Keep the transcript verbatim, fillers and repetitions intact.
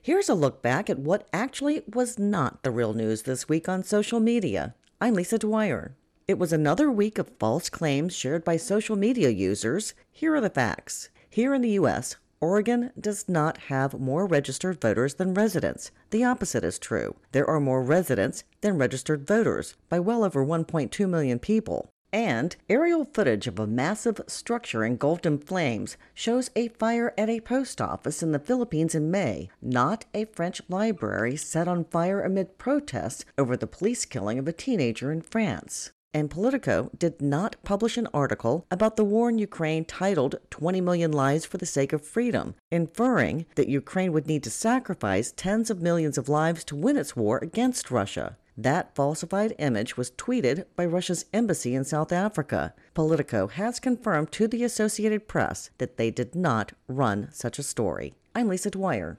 Here's a look back at what actually was not the real news this week on social media. I'm Lisa Dwyer. It was another week of false claims shared by social media users. Here are the facts. Here in the U S, Oregon does not have more registered voters than residents. The opposite is true. There are more residents than registered voters by well over one point two million people. And aerial footage of a massive structure engulfed in flames shows a fire at a post office in the Philippines in May, not a French library set on fire amid protests over the police killing of a teenager in France. And Politico did not publish an article about the war in Ukraine titled twenty million Lives for the Sake of Freedom, inferring that Ukraine would need to sacrifice tens of millions of lives to win its war against Russia. That falsified image was tweeted by Russia's embassy in South Africa. Politico has confirmed to the Associated Press that they did not run such a story. I'm Lisa Dwyer.